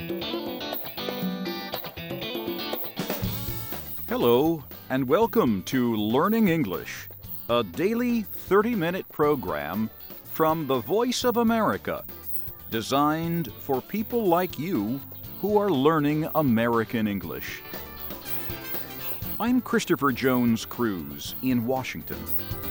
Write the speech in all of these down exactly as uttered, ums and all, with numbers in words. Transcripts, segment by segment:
Hello, and welcome to Learning English, a daily thirty-minute program from the Voice of America, designed for people like you who are learning American English. I'm Christopher Jones Cruz in Washington.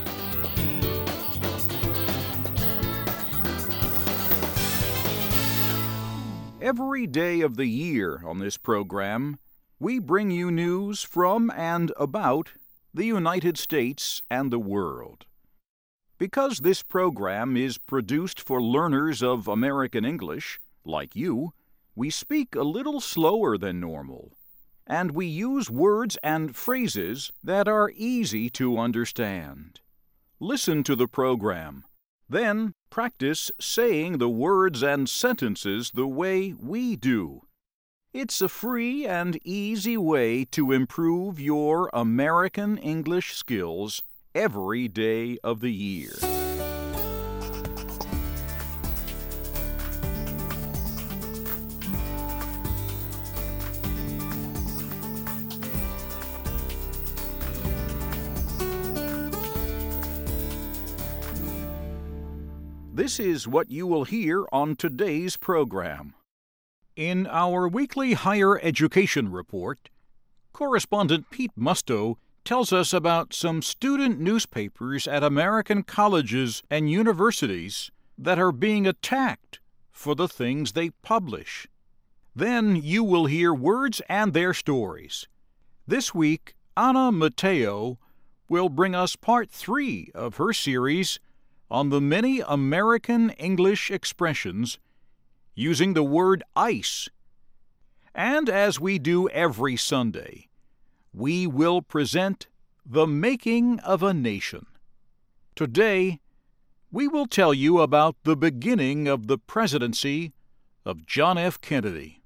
Every day of the year on this program, we bring you news from and about the United States and the world. Because this program is produced for learners of American English, like you, we speak a little slower than normal, and we use words and phrases that are easy to understand. Listen to the program, then practice saying the words and sentences the way we do. It's a free and easy way to improve your American English skills every day of the year. This is what you will hear on today's program. In our weekly higher education report, correspondent Pete Musto tells us about some student newspapers at American colleges and universities that are being attacked for the things they publish. Then you will hear words and their stories. This week, Anna Mateo will bring us part three of her series on the many American English expressions using the word ice. And as we do every Sunday, we will present the making of a nation. Today, we will tell you about the beginning of the presidency of John F. Kennedy.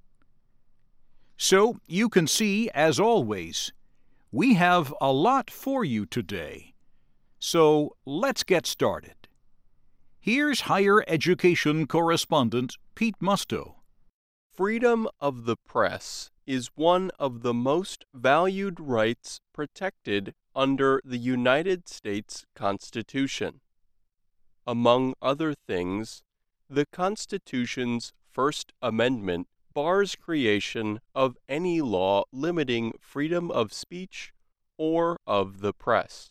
So you can see, as always, we have a lot for you today. So let's get started. Here's higher education correspondent Pete Musto. Freedom of the press is one of the most valued rights protected under the United States Constitution. Among other things, the Constitution's First Amendment bars creation of any law limiting freedom of speech or of the press.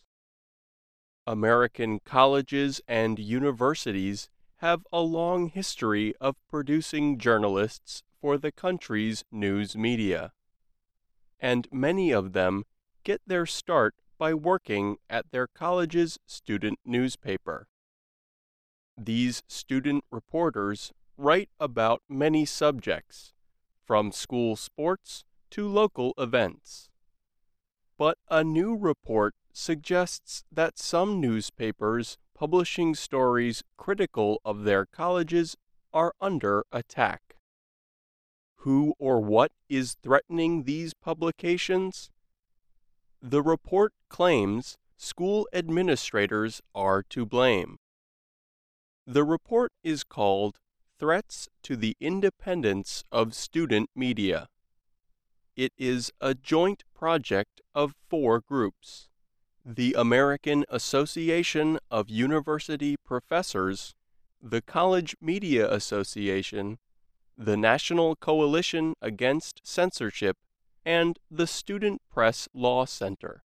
American colleges and universities have a long history of producing journalists for the country's news media, and many of them get their start by working at their college's student newspaper. These student reporters write about many subjects, from school sports to local events. But a new report suggests that some newspapers publishing stories critical of their colleges are under attack. Who or what is threatening these publications? The report claims school administrators are to blame. The report is called Threats to the Independence of Student Media. It is a joint project of four groups: the American Association of University Professors, the College Media Association, the National Coalition Against Censorship, and the Student Press Law Center.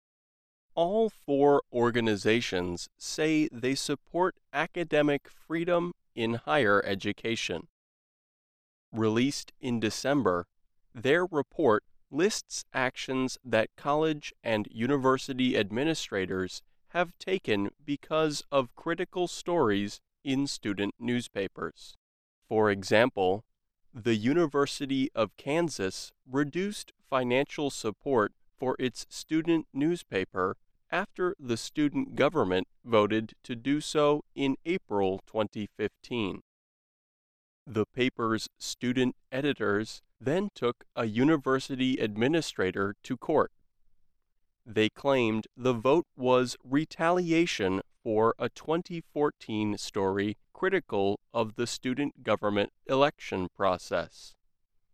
All four organizations say they support academic freedom in higher education. Released in December, their report lists actions that college and university administrators have taken because of critical stories in student newspapers. For example, the University of Kansas reduced financial support for its student newspaper after the student government voted to do so in April twenty fifteen. The paper's student editors then took a university administrator to court. They claimed the vote was retaliation for a twenty fourteen story critical of the student government election process.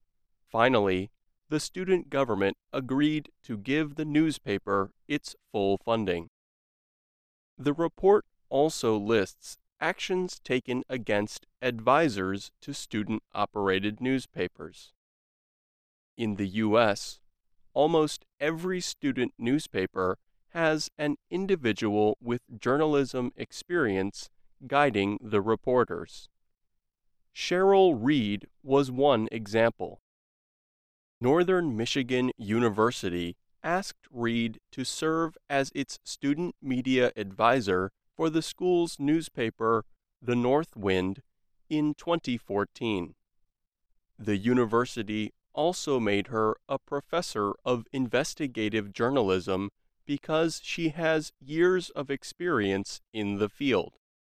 Finally, the student government agreed to give the newspaper its full funding. The report also lists actions taken against advisors to student-operated newspapers. In the U S, almost every student newspaper has an individual with journalism experience guiding the reporters. Cheryl Reed was one example. Northern Michigan University asked Reed to serve as its student media advisor for the school's newspaper, The North Wind, in twenty fourteen. The university also made her a professor of investigative journalism because she has years of experience in the field.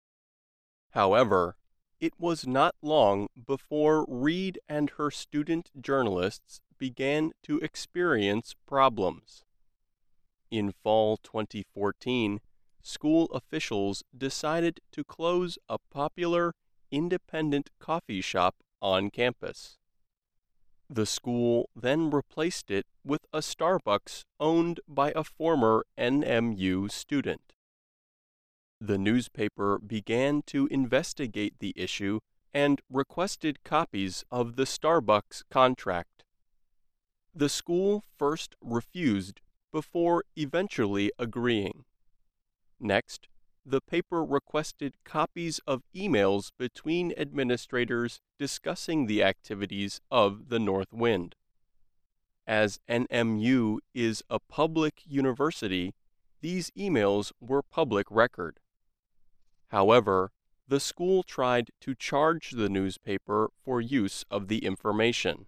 However, it was not long before Reed and her student journalists began to experience problems. In fall twenty fourteen, school officials decided to close a popular independent coffee shop on campus. The school then replaced it with a Starbucks owned by a former N M U student. The newspaper began to investigate the issue and requested copies of the Starbucks contract. The school first refused before eventually agreeing. Next, the paper requested copies of emails between administrators discussing the activities of the North Wind. As N M U is a public university, these emails were public record. However, the school tried to charge the newspaper for use of the information.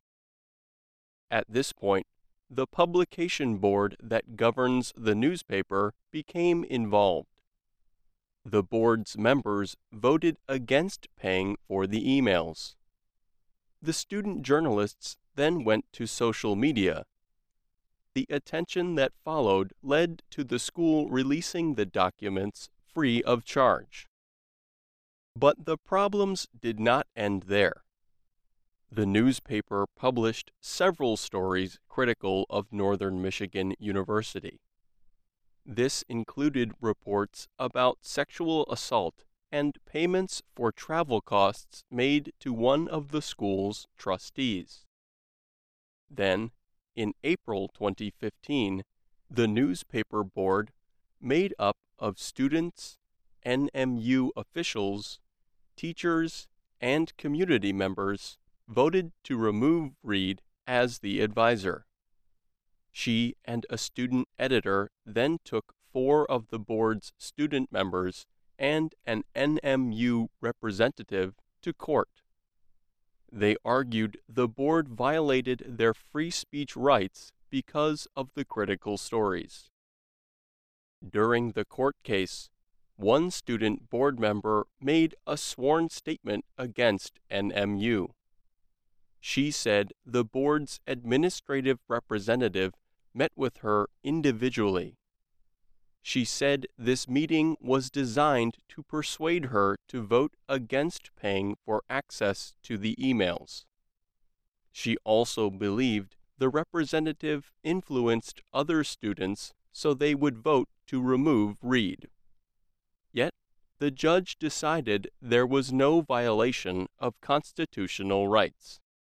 At this point, the publication board that governs the newspaper became involved. The board's members voted against paying for the emails. The student journalists then went to social media. The attention that followed led to the school releasing the documents free of charge. But the problems did not end there. The newspaper published several stories critical of Northern Michigan University. This included reports about sexual assault and payments for travel costs made to one of the school's trustees. Then, in April twenty fifteen, the newspaper board, made up of students, N M U officials, teachers, and community members, voted to remove Reed as the advisor. She and a student editor then took four of the board's student members and an N M U representative to court. They argued the board violated their free speech rights because of the critical stories. During the court case, one student board member made a sworn statement against N M U. She said the board's administrative representative met with her individually. She said this meeting was designed to persuade her to vote against paying for access to the emails. She also believed the representative influenced other students so they would vote to remove Reed. Yet, the judge decided there was no violation of constitutional rights.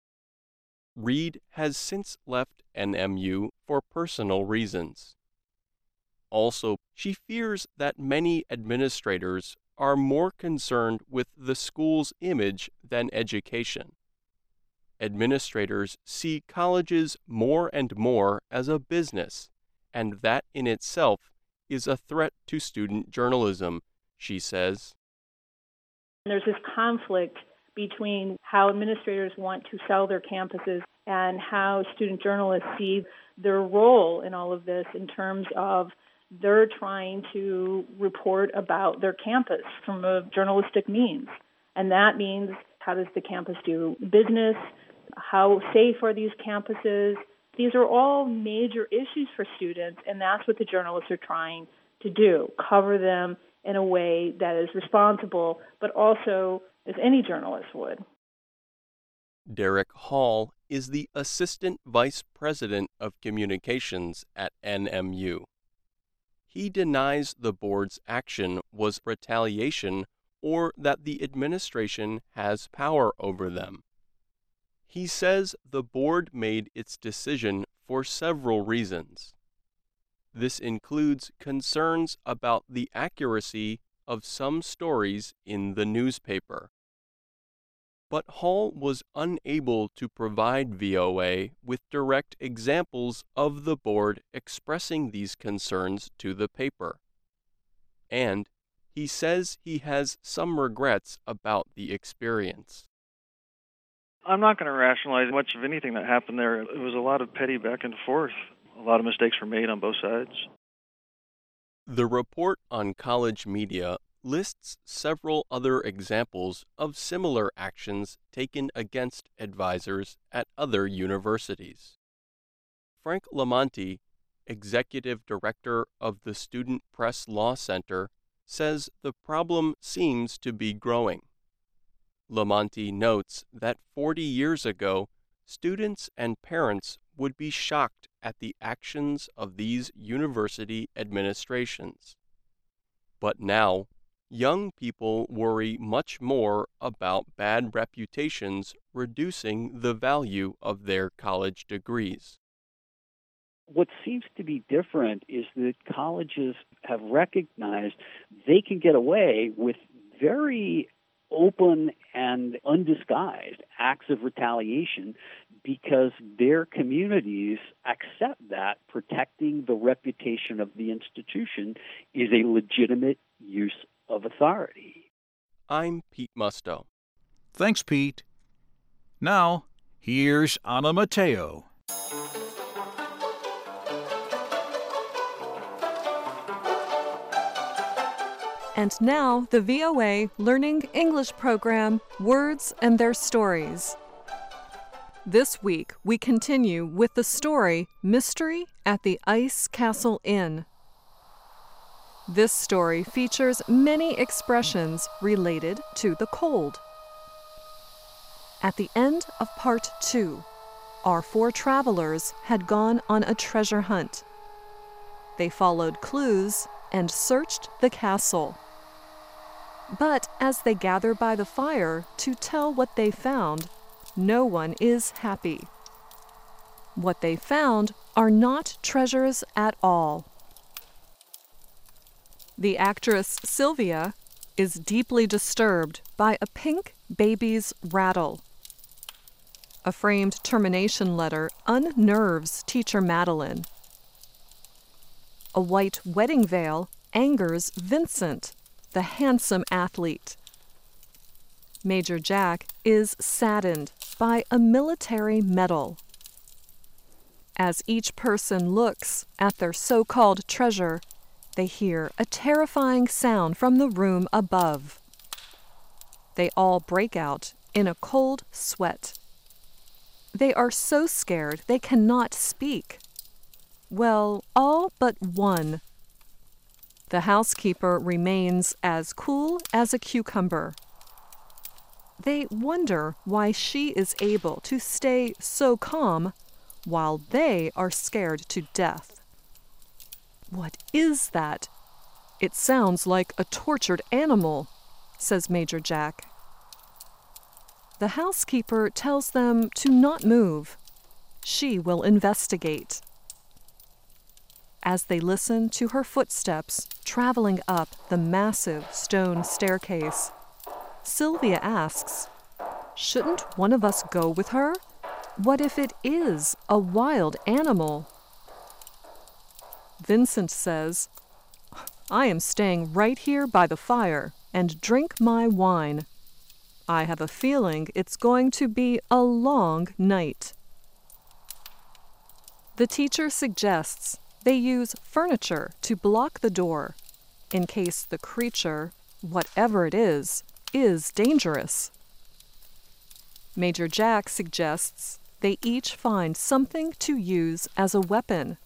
Reed has since left N M U for personal reasons. Also, she fears that many administrators are more concerned with the school's image than education. Administrators see colleges more and more as a business, and that in itself is a threat to student journalism, she says. There's this conflict between how administrators want to sell their campuses and how student journalists see their role in all of this in terms of they're trying to report about their campus from a journalistic means. And that means, how does the campus do business? How safe are these campuses? These are all major issues for students, and that's what the journalists are trying to do, cover them in a way that is responsible, but also as any journalist would. Derek Hall is the Assistant Vice President of Communications at N M U. He denies the board's action was retaliation or that the administration has power over them. He says the board made its decision for several reasons. This includes concerns about the accuracy of some stories in the newspaper. But Hall was unable to provide V O A with direct examples of the board expressing these concerns to the paper. And he says he has some regrets about the experience. I'm not going to rationalize much of anything that happened there. It was a lot of petty back and forth. A lot of mistakes were made on both sides. The report on college media lists several other examples of similar actions taken against advisors at other universities. Frank Lamonti, executive director of the Student Press Law Center, says the problem seems to be growing. Lamonti notes that forty years ago, students and parents would be shocked at the actions of these university administrations. But now, young people worry much more about bad reputations reducing the value of their college degrees. What seems to be different is that colleges have recognized they can get away with very open and undisguised acts of retaliation because their communities accept that protecting the reputation of the institution is a legitimate use of authority. I'm Pete Musto. Thanks, Pete. Now, here's Anna Mateo. And now, the V O A Learning English program, Words and Their Stories. This week, we continue with the story Mystery at the Ice Castle Inn. This story features many expressions related to the cold. At the end of part two, our four travelers had gone on a treasure hunt. They followed clues and searched the castle. But as they gather by the fire to tell what they found, no one is happy. What they found are not treasures at all. The actress Sylvia is deeply disturbed by a pink baby's rattle. A framed termination letter unnerves teacher Madeline. A white wedding veil angers Vincent, the handsome athlete. Major Jack is saddened by a military medal. As each person looks at their so-called treasure, they hear a terrifying sound from the room above. They all break out in a cold sweat. They are so scared they cannot speak. Well, all but one. The housekeeper remains as cool as a cucumber. They wonder why she is able to stay so calm while they are scared to death. What is that? It sounds like a tortured animal, says Major Jack. The housekeeper tells them to not move. She will investigate. As they listen to her footsteps traveling up the massive stone staircase, Sylvia asks, "Shouldn't one of us go with her? What if it is a wild animal?" Vincent says, "I am staying right here by the fire and drink my wine. I have a feeling it's going to be a long night." The teacher suggests they use furniture to block the door in case the creature, whatever it is, is dangerous. Major Jack suggests they each find something to use as a weapon.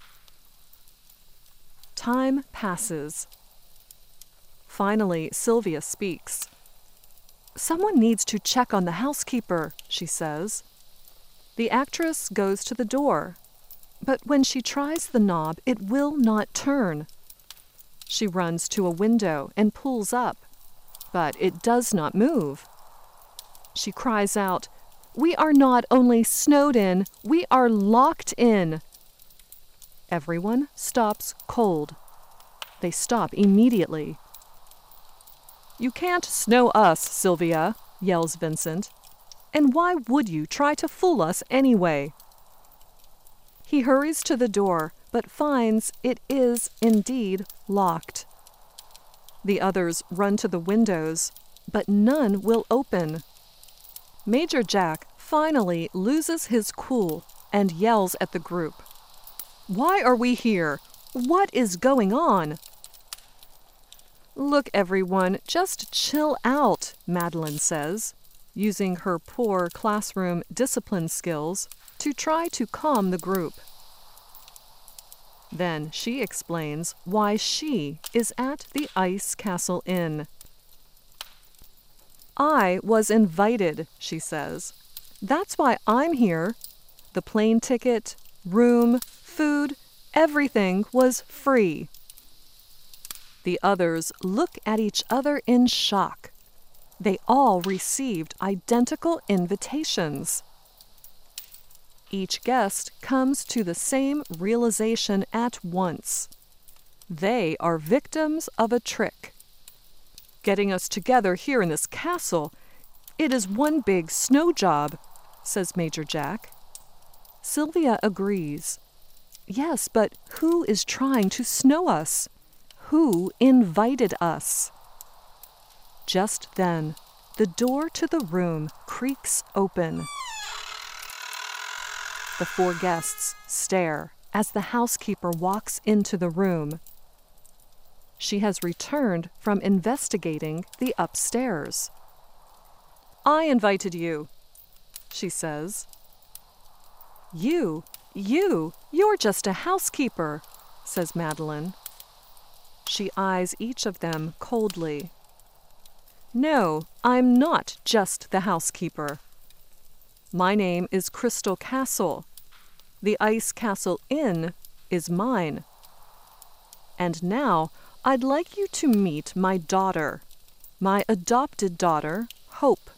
Time passes. Finally, Sylvia speaks. Someone needs to check on the housekeeper, she says. The actress goes to the door, but when she tries the knob, it will not turn. She runs to a window and pulls up, but it does not move. She cries out, "We are not only snowed in, we are locked in." Everyone stops cold. They stop immediately. "You can't snow us, Sylvia," yells Vincent. "And why would you try to fool us anyway?" He hurries to the door, but finds it is indeed locked. The others run to the windows, but none will open. Major Jack finally loses his cool and yells at the group. "Why are we here? What is going on?" "Look, everyone, just chill out," Madeline says, using her poor classroom discipline skills to try to calm the group. Then she explains why she is at the Ice Castle Inn. "I was invited," she says. "That's why I'm here. The plane ticket, room, food, everything was free." The others look at each other in shock. They all received identical invitations. Each guest comes to the same realization at once. They are victims of a trick. "Getting us together here in this castle, it is one big snow job," says Major Jack. Sylvia agrees. "Yes, but who is trying to snow us? Who invited us?" Just then, the door to the room creaks open. The four guests stare as the housekeeper walks into the room. She has returned from investigating the upstairs. "I invited you," she says. You, you, you're just a housekeeper," says Madeline. She eyes each of them coldly. "No, I'm not just the housekeeper. My name is Crystal Castle. The Ice Castle Inn is mine. And now I'd like you to meet my daughter, my adopted daughter, Hope."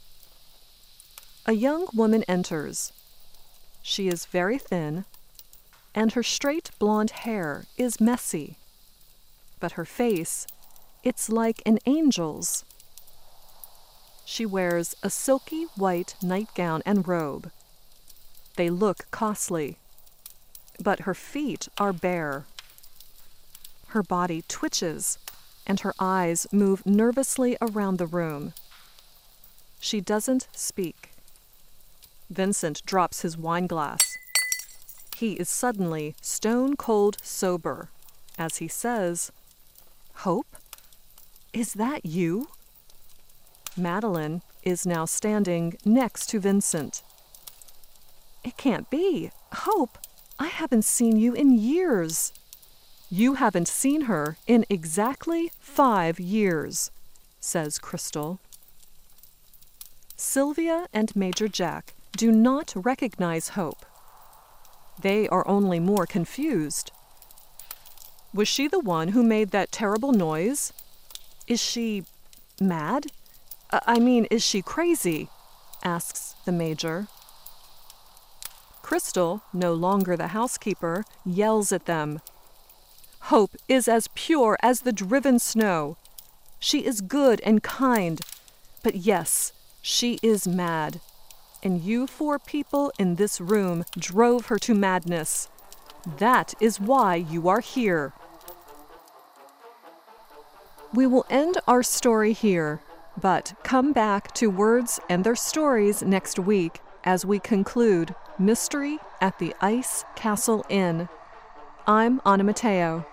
A young woman enters. She is very thin, and her straight blonde hair is messy. But her face, it's like an angel's. She wears a silky white nightgown and robe. They look costly, but her feet are bare. Her body twitches, and her eyes move nervously around the room. She doesn't speak. Vincent drops his wine glass. He is suddenly stone-cold sober as he says, "Hope? Is that you?" Madeline is now standing next to Vincent. "It can't be. Hope, I haven't seen you in years." "You haven't seen her in exactly five years, says Crystal. Sylvia and Major Jack do not recognize Hope. They are only more confused. Was she the one who made that terrible noise? Is she mad? I mean, is she crazy? Asks the Major. Crystal, no longer the housekeeper, yells at them. Hope is as pure as the driven snow. She is good and kind, but yes, she is mad. And you four people in this room drove her to madness. That is why you are here. We will end our story here, but come back to Words and Their Stories next week as we conclude Mystery at the Ice Castle Inn. I'm Anna Matteo.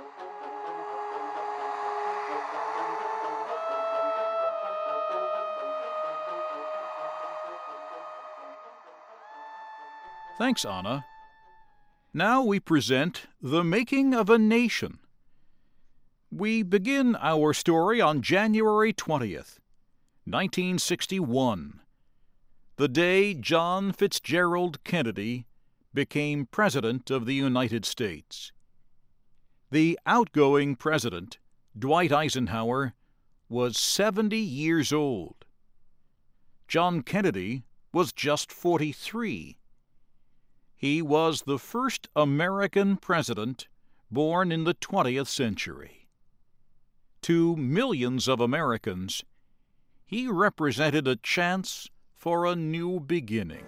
Thanks, Anna. Now we present The Making of a Nation. We begin our story on January twentieth. nineteen sixty-one, the day John Fitzgerald Kennedy became President of the United States. The outgoing president, Dwight Eisenhower, was seventy years old. John Kennedy was just forty-three. He was the first American president born in the twentieth century. To millions of Americans, he represented a chance for a new beginning.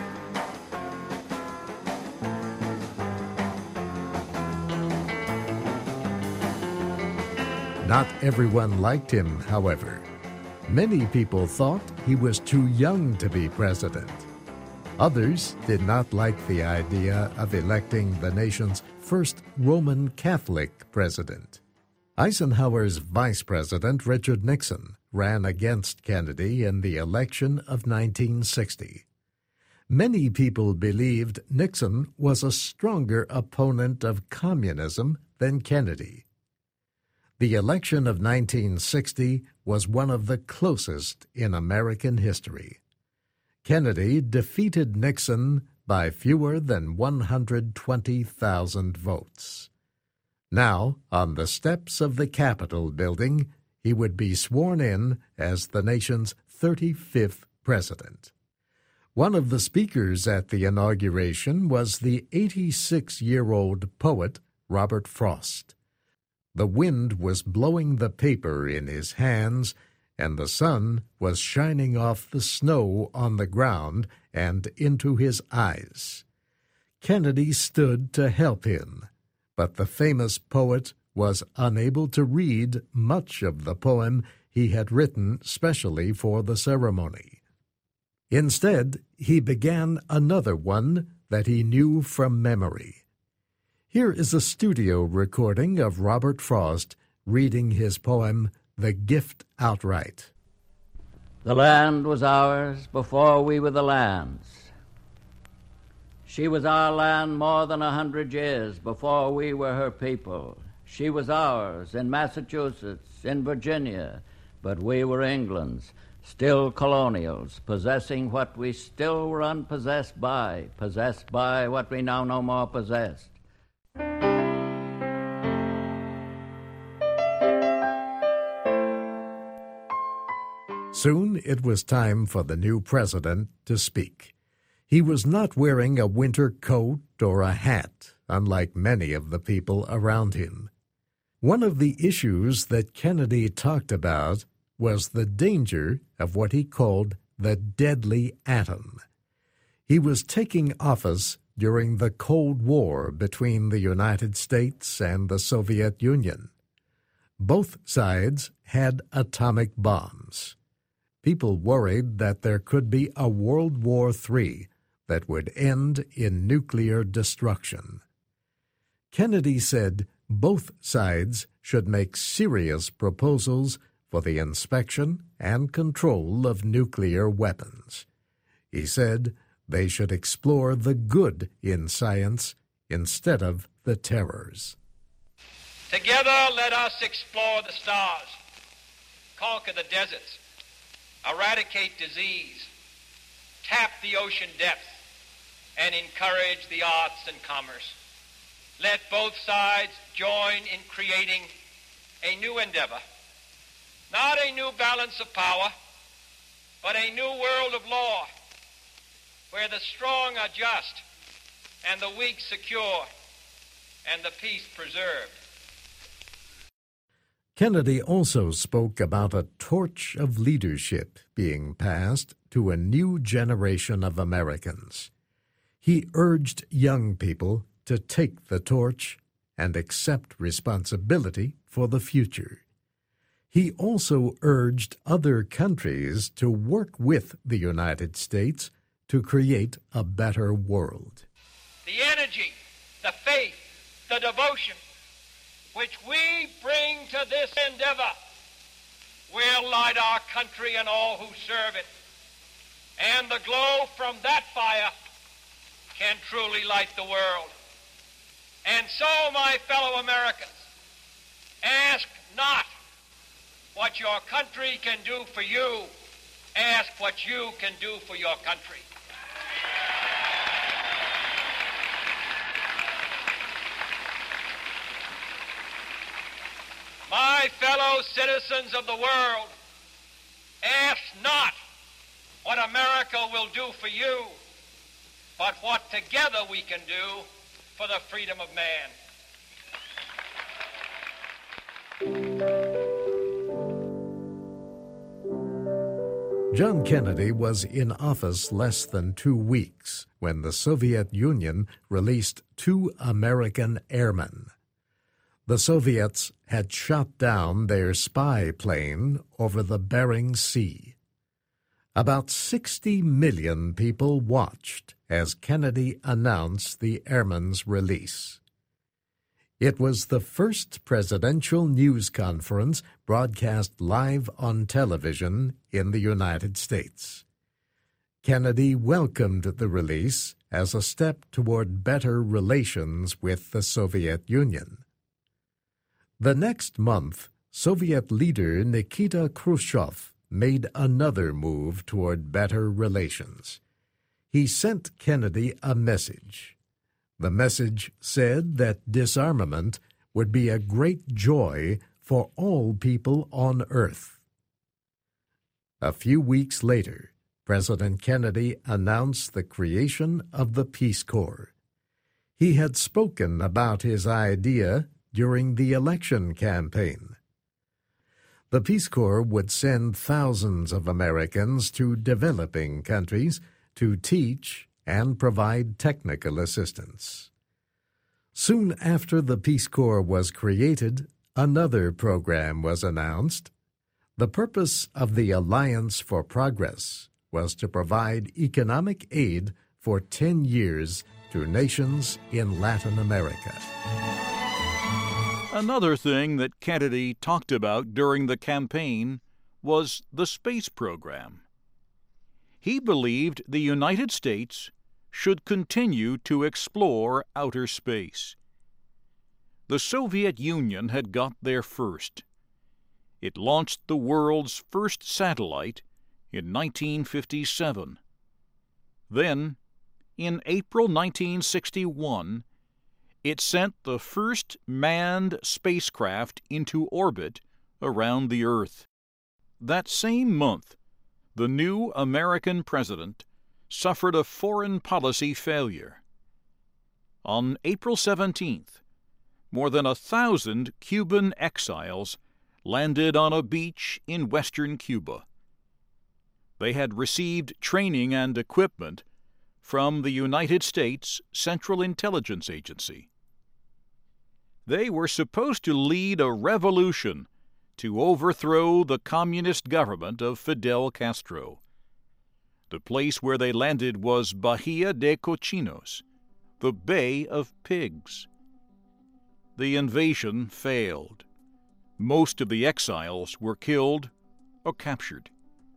Not everyone liked him, however. Many people thought he was too young to be president. Others did not like the idea of electing the nation's first Roman Catholic president. Eisenhower's vice president, Richard Nixon, ran against Kennedy in the election of nineteen sixty. Many people believed Nixon was a stronger opponent of communism than Kennedy. The election of nineteen sixty was one of the closest in American history. Kennedy defeated Nixon by fewer than one hundred twenty thousand votes. Now, on the steps of the Capitol building, he would be sworn in as the nation's thirty-fifth president. One of the speakers at the inauguration was the eighty-six-year-old poet Robert Frost. The wind was blowing the paper in his hands, and the sun was shining off the snow on the ground and into his eyes. Kennedy stood to help him, but the famous poet was unable to read much of the poem he had written specially for the ceremony. Instead, he began another one that he knew from memory. Here is a studio recording of Robert Frost reading his poem, The Gift Outright. The land was ours before we were the land's. She was our land more than a hundred years before we were her people. She was ours in Massachusetts, in Virginia, but we were England's, still colonials, possessing what we still were unpossessed by, possessed by what we now no more possessed. Soon it was time for the new president to speak. He was not wearing a winter coat or a hat, unlike many of the people around him. One of the issues that Kennedy talked about was the danger of what he called the deadly atom. He was taking office during the Cold War between the United States and the Soviet Union. Both sides had atomic bombs. People worried that there could be a World War Three that would end in nuclear destruction. Kennedy said both sides should make serious proposals for the inspection and control of nuclear weapons. He said they should explore the good in science instead of the terrors. Together let us explore the stars, conquer the deserts, eradicate disease, tap the ocean depths, and encourage the arts and commerce. Let both sides join in creating a new endeavor, not a new balance of power, but a new world of law, where the strong are just, and the weak secure, and the peace preserved. Kennedy also spoke about a torch of leadership being passed to a new generation of Americans. He urged young people to take the torch and accept responsibility for the future. He also urged other countries to work with the United States to create a better world. The energy, the faith, the devotion which we bring to this endeavor will light our country and all who serve it. And the glow from that fire can truly light the world. And so, my fellow Americans, ask not what your country can do for you, ask what you can do for your country. My fellow citizens of the world, ask not what America will do for you, but what together we can do for the freedom of man. John Kennedy was in office less than two weeks when the Soviet Union released two American airmen. The Soviets had shot down their spy plane over the Bering Sea. About sixty million people watched as Kennedy announced the airmen's release. It was the first presidential news conference broadcast live on television in the United States. Kennedy welcomed the release as a step toward better relations with the Soviet Union. The next month, Soviet leader Nikita Khrushchev made another move toward better relations. He sent Kennedy a message. The message said that disarmament would be a great joy for all people on Earth. A few weeks later, President Kennedy announced the creation of the Peace Corps. He had spoken about his idea during the election campaign. The Peace Corps would send thousands of Americans to developing countries to teach and provide technical assistance. Soon after the Peace Corps was created, another program was announced. The purpose of the Alliance for Progress was to provide economic aid for ten years to nations in Latin America. Another thing that Kennedy talked about during the campaign was the space program. He believed the United States should continue to explore outer space. The Soviet Union had got there first. It launched the world's first satellite in nineteen fifty-seven. Then, in April nineteen sixty-one, it sent the first manned spacecraft into orbit around the Earth. That same month, the new American president suffered a foreign policy failure. On April seventeenth, more than a thousand Cuban exiles landed on a beach in western Cuba. They had received training and equipment from the United States Central Intelligence Agency. They were supposed to lead a revolution to overthrow the communist government of Fidel Castro. The place where they landed was Bahia de Cochinos, the Bay of Pigs. The invasion failed. Most of the exiles were killed or captured.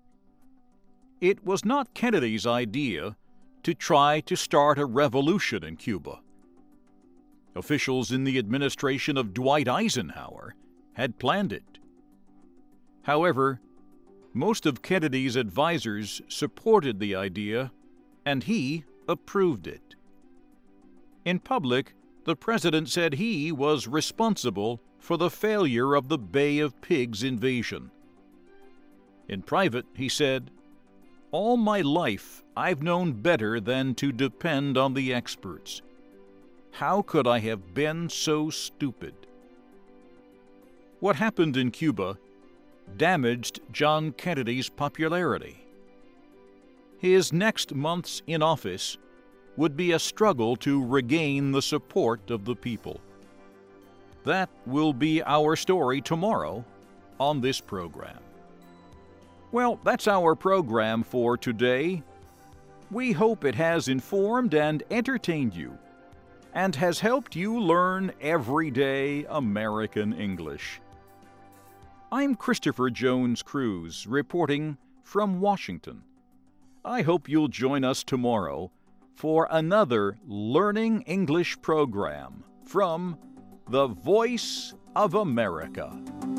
It was not Kennedy's idea to try to start a revolution in Cuba. Officials in the administration of Dwight Eisenhower had planned it. However, most of Kennedy's advisers supported the idea, and he approved it. In public, the president said he was responsible for the failure of the Bay of Pigs invasion. In private, he said, "All my life, I've known better than to depend on the experts. How could I have been so stupid?" What happened in Cuba damaged John Kennedy's popularity. His next months in office would be a struggle to regain the support of the people. That will be our story tomorrow on this program. Well, that's our program for today. We hope it has informed and entertained you, and has helped you learn everyday American English. I'm Christopher Jones Cruz, reporting from Washington. I hope you'll join us tomorrow for another Learning English program from the Voice of America.